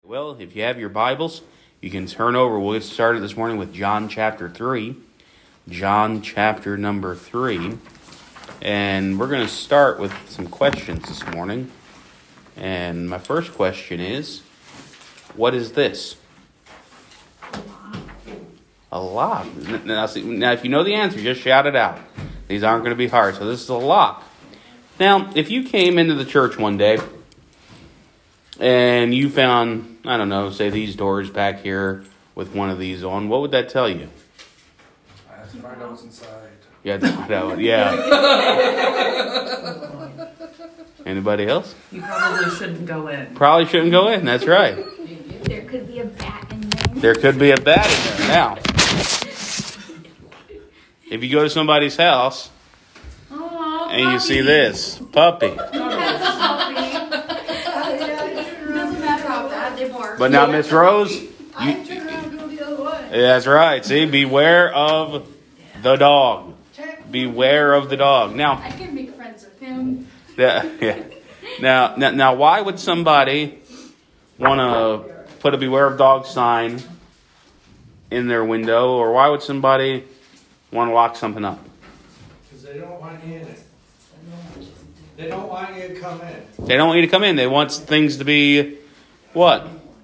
Well, if you have your Bibles, you can turn over. We'll get started this morning with John chapter 3. John chapter number 3. And we're going to start with some questions this morning. And my first question is, what is this? A lock. Now, if you know the answer, just shout it out. These aren't going to be hard. So this is a lock. Now, if you came into the church one day and you found, I don't know, say these doors back here with one of these on, what would that tell you? I have to find out what's inside. You had to find out. Yeah. Anybody else? You probably shouldn't go in. Probably shouldn't go in. That's right. There could be a bat in there. There could be a bat in there. Now, if you go to somebody's house and you see this puppy. But now, Miss Rose, that's right. See, beware of the dog. Beware of the dog. Now, I can make friends with him. Yeah. Now, why would somebody want to put a beware of dog sign in their window, or why would somebody want to lock something up? Because they don't want you in it. They don't want you to come in. They don't want you to come in. They want things to be what?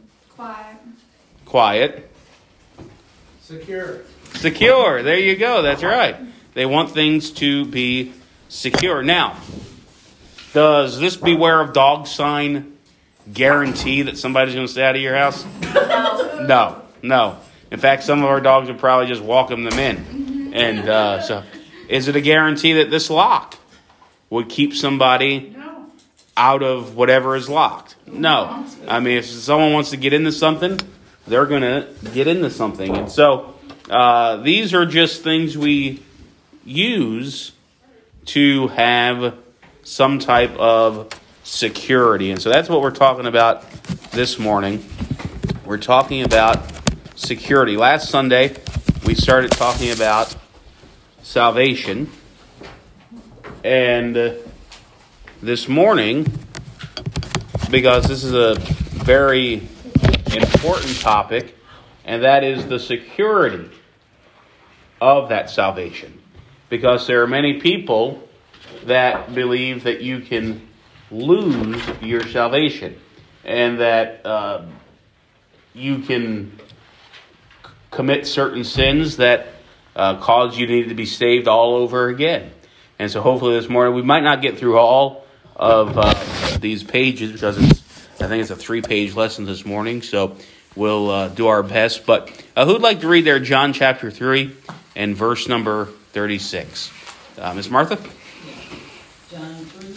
Quiet. Secure. Secure. There you go. That's right. They want things to be secure. Now, does this beware of dog sign guarantee that somebody's going to stay out of your house? No. In fact, some of our dogs would probably just welcome them in. And so, is it a guarantee that this lock would keep somebody out of whatever is locked? No. I mean, if someone wants to get into something, they're going to get into something. And so, these are just things we use to have some type of security. And so that's what we're talking about this morning. We're talking about security. Last Sunday, we started talking about salvation. And this morning, because this is a very important topic, and that is the security of that salvation. Because there are many people that believe that you can lose your salvation and that you can commit certain sins that cause you to need to be saved all over again. And so hopefully this morning, we might not get through all of these pages because I think it's a 3-page lesson this morning. So we'll do our best. But who'd like to read there John chapter 3 and verse number 36? Miss Martha? John 3,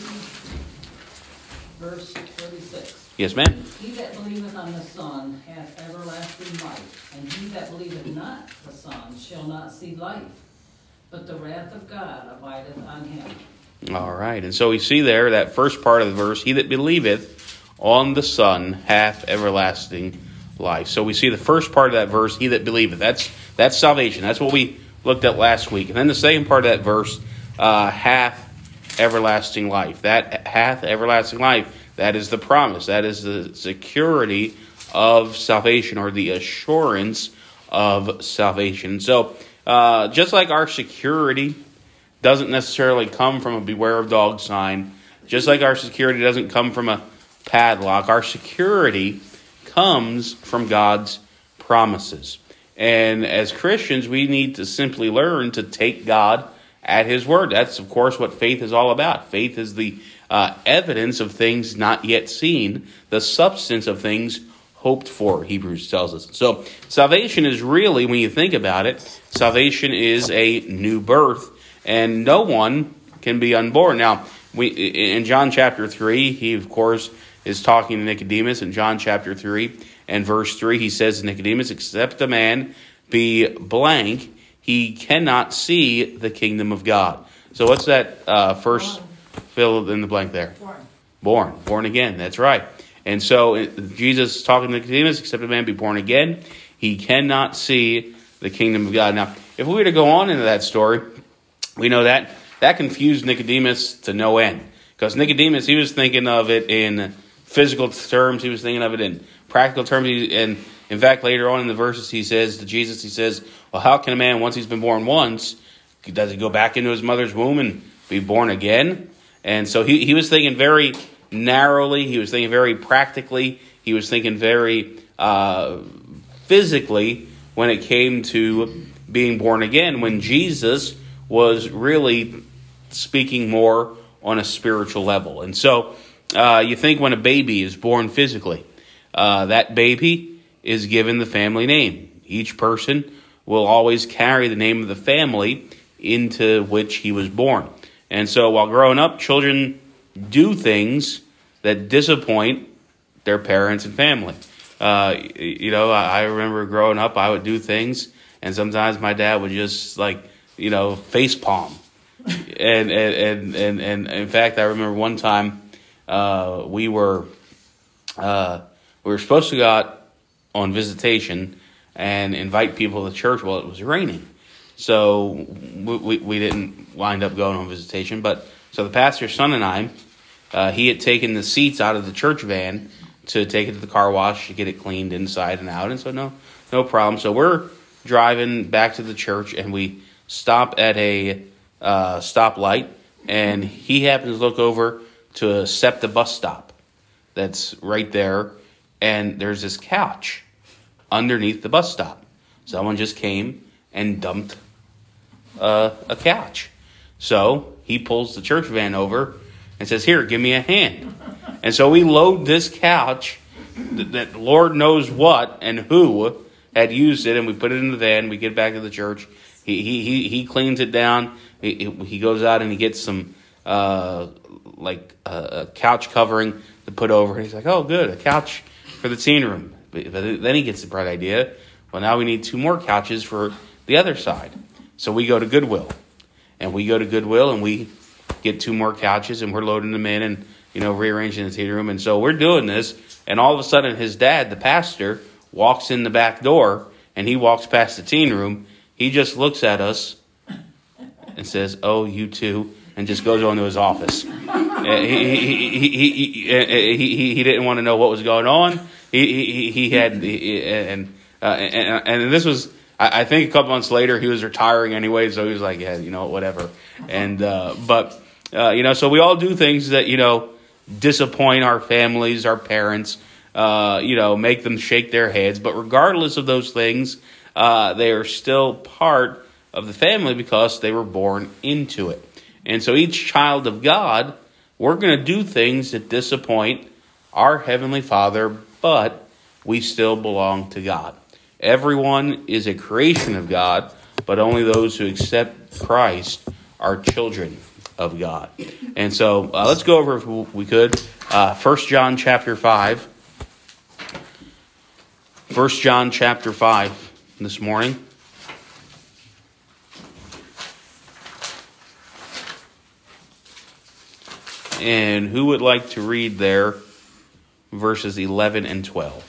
verse 36. Yes, ma'am. He that believeth on the Son hath everlasting life, and he that believeth not the Son shall not see life, but the wrath of God abideth on him. All right. And so we see there that first part of the verse, he that believeth on the Son hath everlasting life. So we see the first part of that verse, he that believeth. That's salvation. That's what we looked at last week. And then the second part of that verse, hath everlasting life. That hath everlasting life. That is the promise. That is the security of salvation, or the assurance of salvation. So, just like our security doesn't necessarily come from a beware of dog sign, just like our security doesn't come from a padlock, our security comes from God's promises. And as Christians, we need to simply learn to take God at His word. That's, of course, what faith is all about. Faith is the evidence of things not yet seen, the substance of things hoped for, Hebrews tells us. So salvation is really, when you think about it, salvation is a new birth, and no one can be unborn. Now, in John chapter 3, he, of course, is talking to Nicodemus. In John chapter 3 and verse 3, he says to Nicodemus, except a man be blank, he cannot see the kingdom of God. So what's that first fill in the blank there? Born again. That's right. And so Jesus is talking to Nicodemus, except a man be born again, he cannot see the kingdom of God. Now, if we were to go on into that story, we know that confused Nicodemus to no end. Because Nicodemus, he was thinking of it in physical terms. He was thinking of it in practical terms. And in fact, later on in the verses, he says to Jesus, he says, well, how can a man, once he's been born once, does he go back into his mother's womb and be born again? And so he was thinking very narrowly. He was thinking very practically. He was thinking very physically when it came to being born again, when Jesus was really speaking more on a spiritual level. And so you think when a baby is born physically, that baby is given the family name. Each person will always carry the name of the family into which he was born. And so while growing up, children do things that disappoint their parents and family. I remember growing up, I would do things, and sometimes my dad would just face palm. And in fact, I remember one time we were supposed to go out on visitation and invite people to church while it was raining. So we didn't wind up going on visitation. So the pastor's son and I, he had taken the seats out of the church van to take it to the car wash to get it cleaned inside and out. And so no problem. So we're driving back to the church, and we stop at a stoplight, and he happens to look over to a SEPTA bus stop that's right there, and there's this couch underneath the bus stop. Someone just came and dumped a couch. So he pulls the church van over and says, "Here, give me a hand." And so we load this couch that Lord knows what and who had used it, and we put it in the van. We get back to the church. He cleans it down. He goes out and he gets some a couch covering to put over. He's like, "Oh, good, a couch for the teen room." But then he gets the bright idea. Well, now we need 2 more couches for the other side. So we go to Goodwill, and we get 2 more couches, and we're loading them in and rearranging the teen room. And so we're doing this, and all of a sudden his dad, the pastor, walks in the back door, and he walks past the teen room. He just looks at us and says, "Oh, you too," and just goes on to his office. He didn't want to know what was going on. And this was, I think, a couple months later. He was retiring anyway, so he was like, "Yeah, whatever." And so we all do things that disappoint our families, our parents, make them shake their heads. But regardless of those things, they are still part of the family because they were born into it. And so each child of God, we're going to do things that disappoint our Heavenly Father, but we still belong to God. Everyone is a creation of God, but only those who accept Christ are children of God. And so let's go over, if we could, 1 John chapter 5. 1 John chapter 5 this morning. And who would like to read there verses 11 and 12?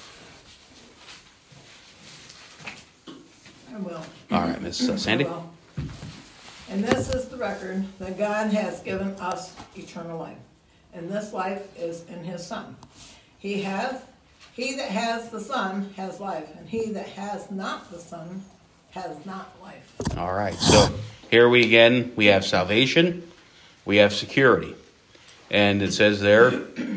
I will. All right, Miss Sandy. I will. And this is the record that God has given us eternal life. And this life is in His Son. He that has the Son has life, and he that has not the Son has not life. All right, so here we have salvation, we have security. And it says there,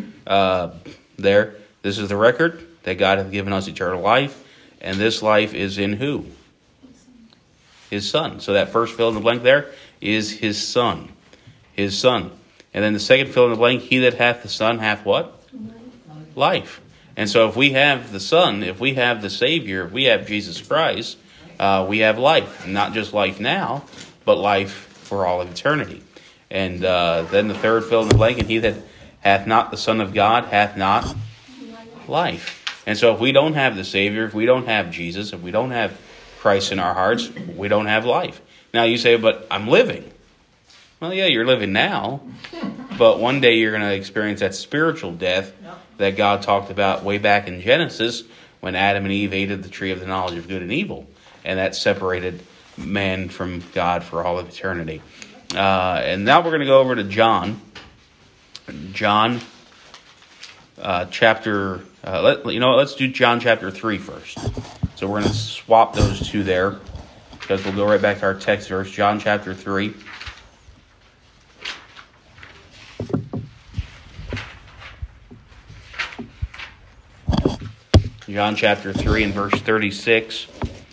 this is the record that God hath given us eternal life, and this life is in who? His Son. So that first fill in the blank there is His Son. His Son. And then the second fill in the blank, he that hath the Son hath what? Life. And so if we have the Son, if we have the Savior, if we have Jesus Christ, we have life. Not just life now, but life for all of eternity. And then the third fill in the blank, and he that hath not the Son of God hath not life. And so if we don't have the Savior, if we don't have Jesus, if we don't have Christ in our hearts, we don't have life. Now you say, "But I'm living." Well, yeah, you're living now, but one day you're going to experience that spiritual death that God talked about way back in Genesis when Adam and Eve ate of the tree of the knowledge of good and evil, and that separated man from God for all of eternity. And now we're going to go over to John let's do John chapter 3 first. So we're going to swap those two there, because we'll go right back to our text verse, John chapter 3. John chapter 3 and verse 36.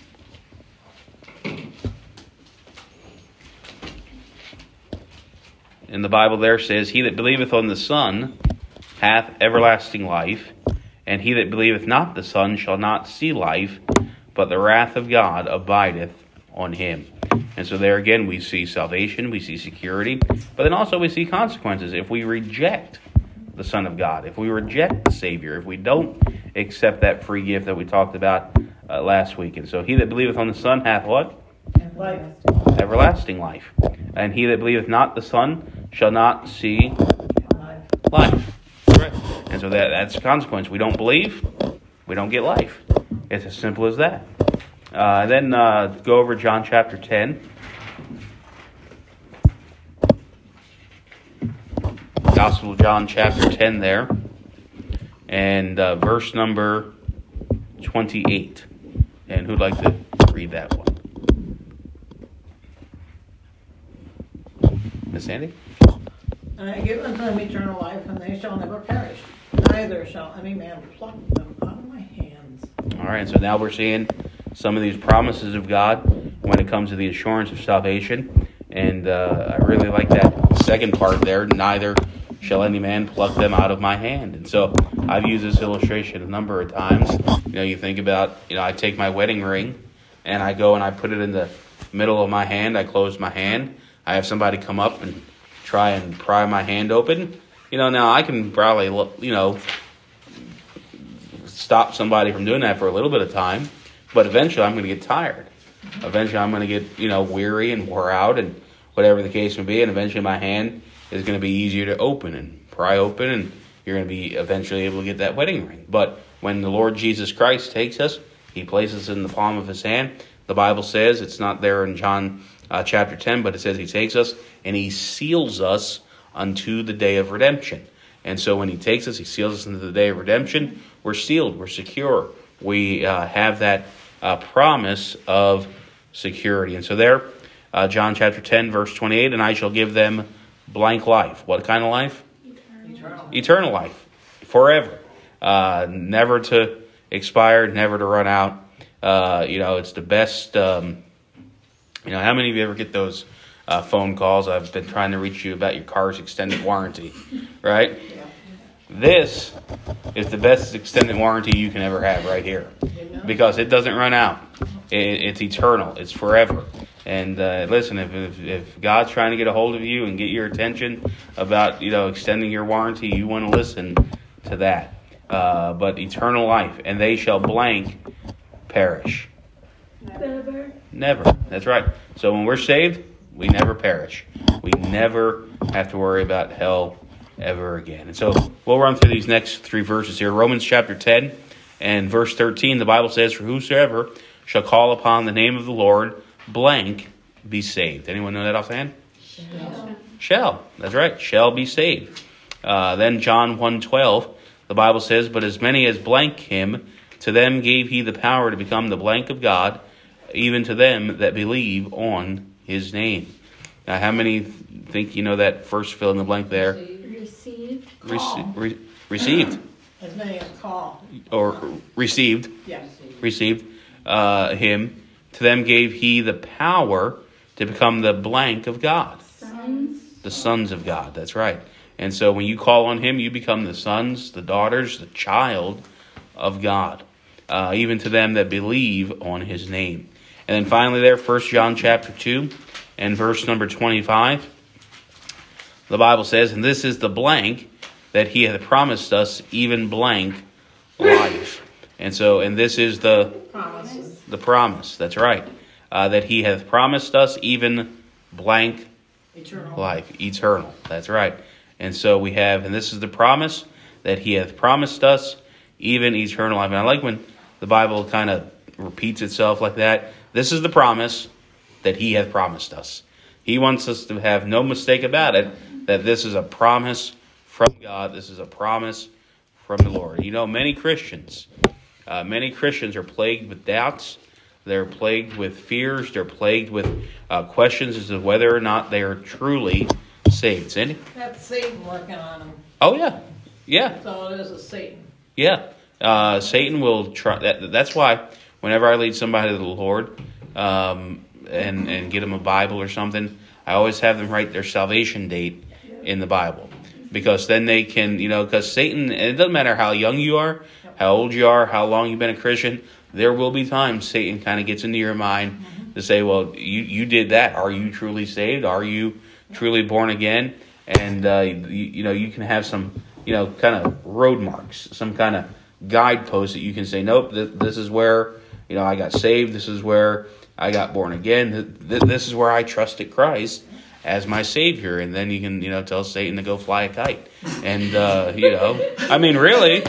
And the Bible there says, "He that believeth on the Son hath everlasting life, and he that believeth not the Son shall not see life, but the wrath of God abideth on him." And so there again we see salvation, we see security, but then also we see consequences if we reject the Son of God, if we reject the Savior, if we don't accept that free gift that we talked about last week. And so he that believeth on the Son hath what? Life. Everlasting life. And he that believeth not the Son shall not see life. Right. And so that's a consequence. We don't believe, we don't get life. It's as simple as that. Then go over John chapter 10. Gospel of John chapter 10 there. And verse number 28. And who'd like to read that one? Miss Sandy? And I give unto them eternal life, and they shall never perish. Neither shall any man pluck them out of my hands. All right, so now we're seeing some of these promises of God when it comes to the assurance of salvation. And I really like that second part there, neither shall any man pluck them out of my hand. And so I've used this illustration a number of times. You think about, I take my wedding ring and I go and I put it in the middle of my hand. I close my hand. I have somebody come up and try and pry my hand open. Now I can probably, stop somebody from doing that for a little bit of time, but eventually I'm going to get tired. Eventually I'm going to get, weary and wore out and whatever the case may be, and eventually my hand is going to be easier to open and pry open, and you're going to be eventually able to get that wedding ring. But when the Lord Jesus Christ takes us, he places us in the palm of his hand. The Bible says, it's not there in John chapter 10, but it says he takes us and he seals us unto the day of redemption. And so when he takes us, he seals us into the day of redemption. We're sealed. We're secure. We have that promise of security. And so there, John chapter 10, verse 28, "And I shall give them blank life." What kind of life? Eternal life. Forever. Never to expire, never to run out. It's the best. How many of you ever get those phone calls? I've been trying to reach you about your car's extended warranty, right? Yeah. This is the best extended warranty you can ever have right here, because it doesn't run out. It's eternal. It's forever. And listen, if God's trying to get a hold of you and get your attention about extending your warranty, you want to listen to that. But eternal life, and they shall blank perish. Never. That's right. So when we're saved, we never perish. We never have to worry about hell ever again. And so we'll run through these next three verses here. Romans chapter 10 and verse 13, the Bible says, "For whosoever shall call upon the name of the Lord, blank, be saved." Anyone know that offhand? Shall. That's right. Shall be saved. Then John 1:12, the Bible says, "But as many as blank him, to them gave he the power to become the blank of God, even to them that believe on his name." Now, how many think you know that first fill in the blank there? Received. Received. As many as call. Or received. Yes. Received him. To them gave he the power to become the blank of God. Sons. The sons of God. That's right. And so when you call on him, you become the sons, the daughters, the child of God. Even to them that believe on his name. And then finally there, 1 John chapter 2 and verse number 25. The Bible says, "And this is the blank that he hath promised us, even blank life." And this is the Promises. the promise. That's right. That he hath promised us, even blank Eternal life. Eternal. That's right. And so we have, and this is the promise that he hath promised us, even eternal life. And I like when the Bible kind of repeats itself like that. This is the promise that he hath promised us. He wants us to have no mistake about it, that this is a promise from God. This is a promise from the Lord. You know, many Christians are plagued with doubts. They're plagued with fears. They're plagued with questions as to whether or not they are truly saved. Cindy? That's Satan working on them. Oh, yeah. Yeah. That's all it is Satan. Yeah. Satan will try. That's why whenever I lead somebody to the Lord and get them a Bible or something, I always have them write their salvation date in the Bible. Because then they can, because Satan, and it doesn't matter how young you are, how old you are, how long you've been a Christian, there will be times Satan kind of gets into your mind to say, well, you did that. Are you truly saved? Are you truly born again? And, you can have some, kind of road marks, some kind of guideposts that you can say, nope, this is where, I got saved. This is where I got born again. This is where I trusted Christ as my Savior. And then you can, tell Satan to go fly a kite. And, I mean, really,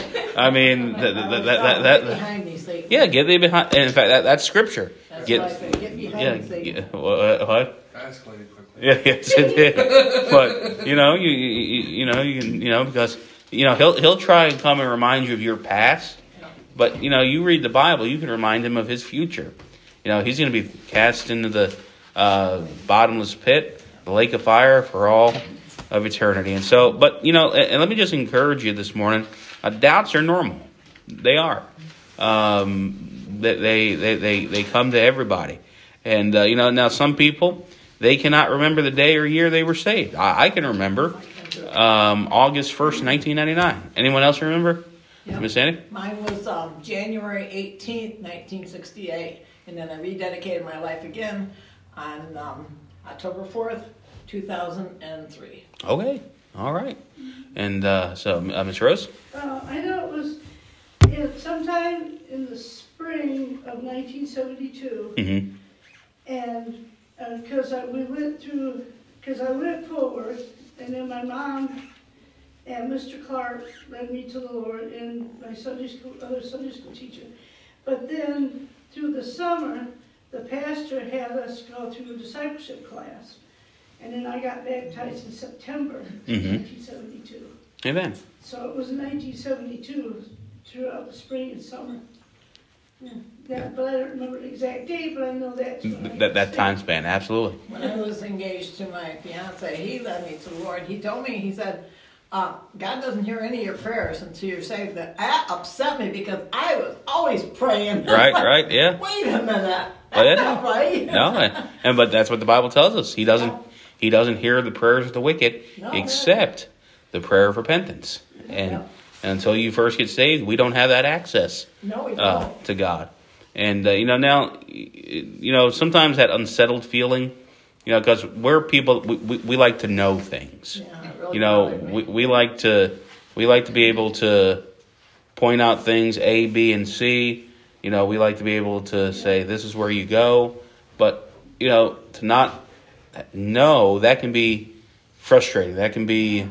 Get behind me, Satan. yeah, get thee behind. And in fact, that's Scripture. That's what I say. Get behind me, Satan. What? Escalated quickly. Yeah, yes, it did. But you can, because he'll try and come and remind you of your past. But you read the Bible, you can remind him of his future. He's going to be cast into the bottomless pit, the lake of fire for all of eternity. And so, but and let me just encourage you this morning. Doubts are normal. They are. They come to everybody. And now some people, they cannot remember the day or year they were saved. I can remember August 1st, 1999. Anyone else remember? Yep. Miss Annie? Mine was January 18th, 1968. And then I rededicated my life again on October 4th, 2003. Okay. All right. And so, Miss Rose? I know it was sometime in the spring of 1972. Mm-hmm. And because I went forward, and then my mom and Mr. Clark led me to the Lord, and my other Sunday school teacher. But then through the summer, the pastor had us go through a discipleship class, and then I got baptized in September 1972. Amen. So it was in 1972 throughout the spring and summer. Yeah, but I don't remember the exact date, but I know that's when That time span, absolutely. When I was engaged to my fiance, he led me to the Lord. He told me, he said, God doesn't hear any of your prayers until you're saved. That upset me because I was always praying. Right, yeah. Wait a minute. Oh, yeah. That's not right. No, but that's what the Bible tells us. He doesn't hear the prayers of the wicked except the prayer of repentance. And until you first get saved, we don't have that access to God. And now sometimes that unsettled feeling, because we're people, we like to know things. We like to be able to point out things A, B, and C. We like to be able to say this is where you go, but to not know, that can be frustrating. That can be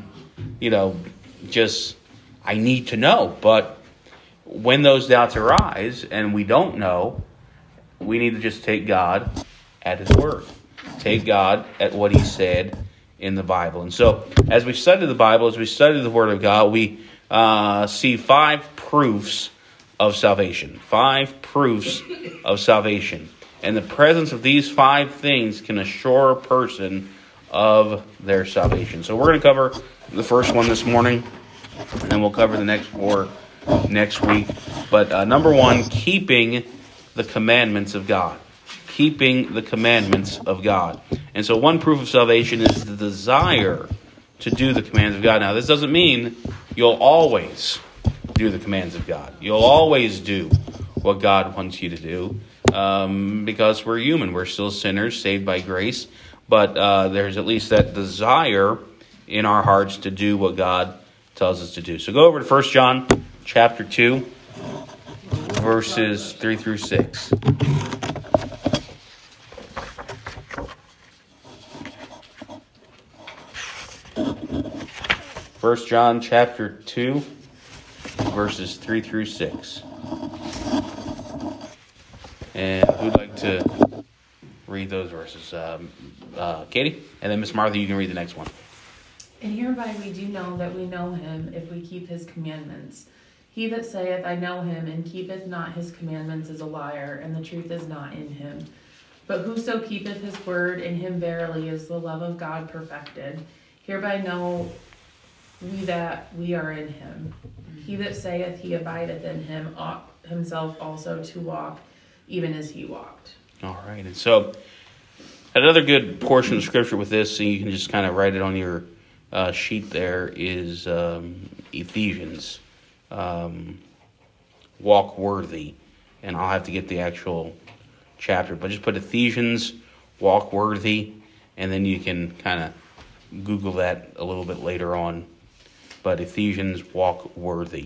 just I need to know. But when those doubts arise and we don't know, we need to just take God at His word. Take God at what He said in the Bible. And so, as we study the Bible, as we study the Word of God, we see 5 proofs of salvation. 5 proofs of salvation. And the presence of these 5 things can assure a person of their salvation. So we're going to cover the first one this morning, and then we'll cover the next 4 next week. But number 1, keeping the commandments of God. Keeping the commandments of God. And so one proof of salvation is the desire to do the commands of God. Now, this doesn't mean you'll always do the commands of God. You'll always do what God wants you to do, because we're human. We're still sinners, saved by grace. But there's at least that desire in our hearts to do what God tells us to do. So go over to 1 John chapter 2, verses 3 through 6. 1 John chapter 2, verses 3 through 6. And who'd like to read those verses? Katie? And then Miss Martha, you can read the next one. And hereby we do know that we know him, if we keep his commandments. He that saith, I know him, and keepeth not his commandments, is a liar, and the truth is not in him. But whoso keepeth his word, in him verily is the love of God perfected. Hereby know we that we are in him. He that saith he abideth in him ought himself also to walk, even as he walked. All right, and so another good portion of scripture with this, so you can just kind of write it on your sheet there, is Ephesians, walk worthy. And I'll have to get the actual chapter, but just put Ephesians, walk worthy, and then you can kind of Google that a little bit later on. But Ephesians, walk worthy.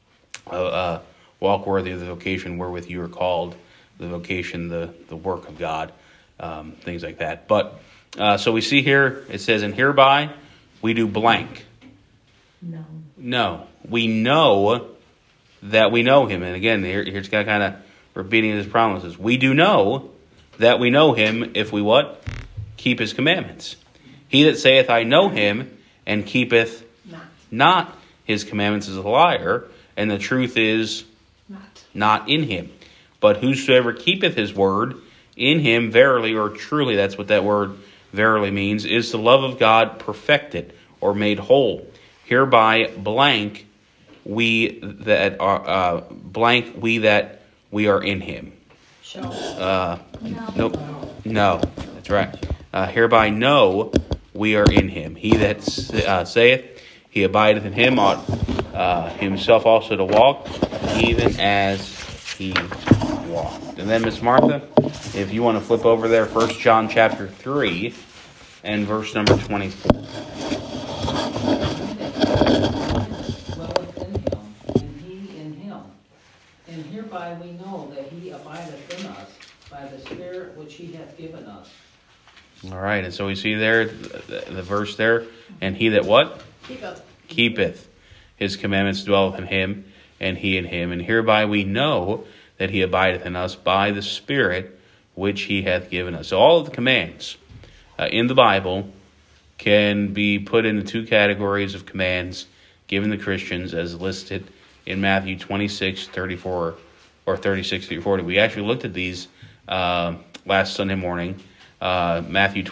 Walk worthy of the vocation wherewith you are called, the vocation, the work of God, things like that. But so we see here, it says, and hereby we do blank. No. We know that we know him. And again, here it's kind of repeating his promises. We do know that we know him if we what? Keep his commandments. He that saith, I know him, and keepeth not his commandments is a liar, and the truth is not in him. But whosoever keepeth his word, in him verily or truly, that's what that word verily means, is the love of God perfected or made whole. Hereby blank we that are we are in him. Nope. No, that's right. Hereby know we are in him. He that saith he abideth in him ought himself also to walk, even as he walked. And then, Miss Martha, if you want to flip over there, 1 John chapter 3 and verse number 24. Dwelleth in him, and he in him. And hereby we know that he abideth in us by the Spirit which he hath given us. All right, and so we see there, the verse there, and he that what? Keepeth his commandments dwelleth in him, and he in him. And hereby we know that he abideth in us by the Spirit which he hath given us. So all of the commands in the Bible can be put into two categories of commands given to Christians as listed in Matthew 26:34 or 36:40. We actually looked at these last Sunday morning. Matthew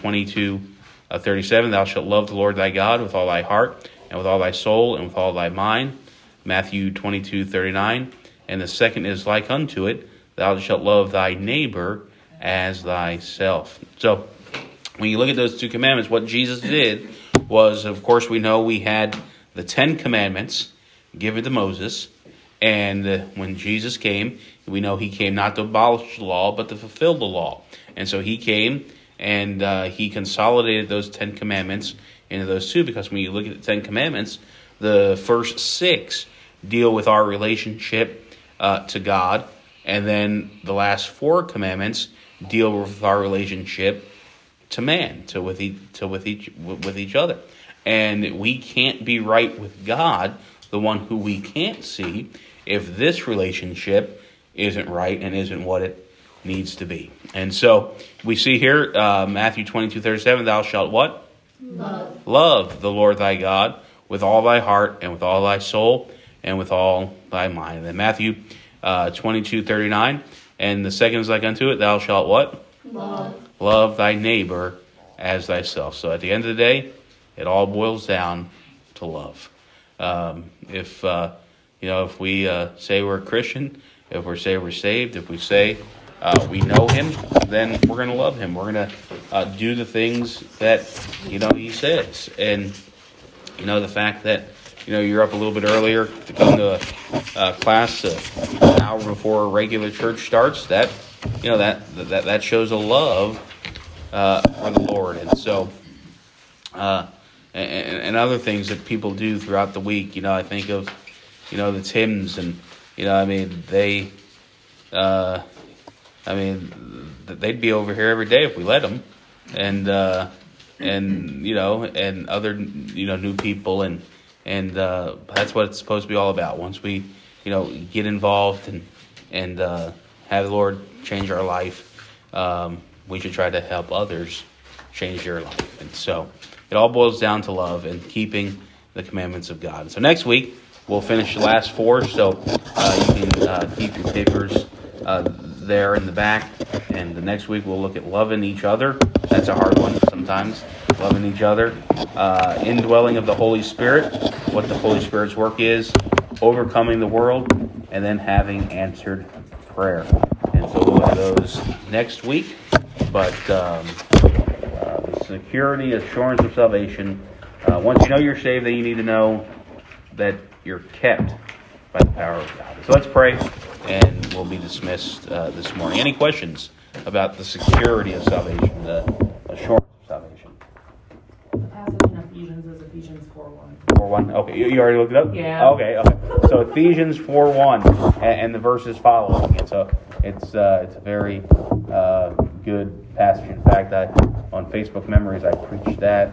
22:37, thou shalt love the Lord thy God with all thy heart and with all thy soul and with all thy mind. Matthew 22:39, and the second is like unto it, thou shalt love thy neighbor as thyself. So when you look at those two commandments, what Jesus did was, of course, we know we had the 10 commandments given to Moses, and when Jesus came, we know he came not to abolish the law, but to fulfill the law. And so he came and he consolidated those 10 commandments into those two, because when you look at the 10 commandments, the first 6 deal with our relationship to God, and then the last 4 commandments deal with our relationship to man, with each other. And we can't be right with God, the one who we can't see, if this relationship isn't right and isn't what it needs to be. And so we see here, Matthew 22:37, thou shalt what? Love the Lord thy God with all thy heart and with all thy soul and with all thy mind. And then Matthew 22:39, and the second is like unto it, thou shalt what? Love thy neighbor as thyself. So at the end of the day, it all boils down to love. If we say we're a Christian, if we say we're saved, if we say we know him, then we're going to love him. We're going to do the things that he says. And the fact that you're up a little bit earlier to come to a class an hour before regular church starts, that shows a love for the Lord. And so and other things that people do throughout the week. I think of the Tims, and they'd be over here every day if we let them, and other new people, and that's what it's supposed to be all about. Once we get involved and have the Lord change our life, we should try to help others change their life. And so It all boils down to love and keeping the commandments of God. So next week, we'll finish the last 4, so you can keep your papers there in the back. And the next week, we'll look at loving each other. That's a hard one sometimes, loving each other. Indwelling of the Holy Spirit, what the Holy Spirit's work is, overcoming the world, and then having answered prayer. And so we'll look at those next week. But the security, assurance of salvation, once you know you're saved, then you need to know that you're kept by the power of God. So let's pray, and we'll be dismissed this morning. Any questions about the security of salvation, the assurance of salvation? The passage in Ephesians is Ephesians 4:1. 4:1. Okay, you already looked it up? Yeah. Okay. So Ephesians 4:1, and the verses following it. So it's a very good passage. In fact, on Facebook Memories, I preached that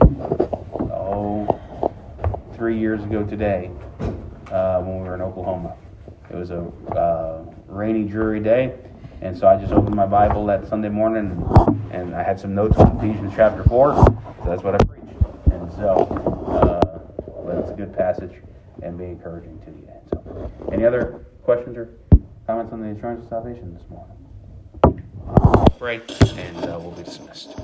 3 years ago today when we were in Oklahoma. It was a rainy, dreary day, and so I just opened my Bible that Sunday morning, and I had some notes on Ephesians chapter 4. So that's what I preached. And so, but it's a good passage and be encouraging to you. So, any other questions or comments on the assurance of salvation this morning? Pray, and we'll be dismissed.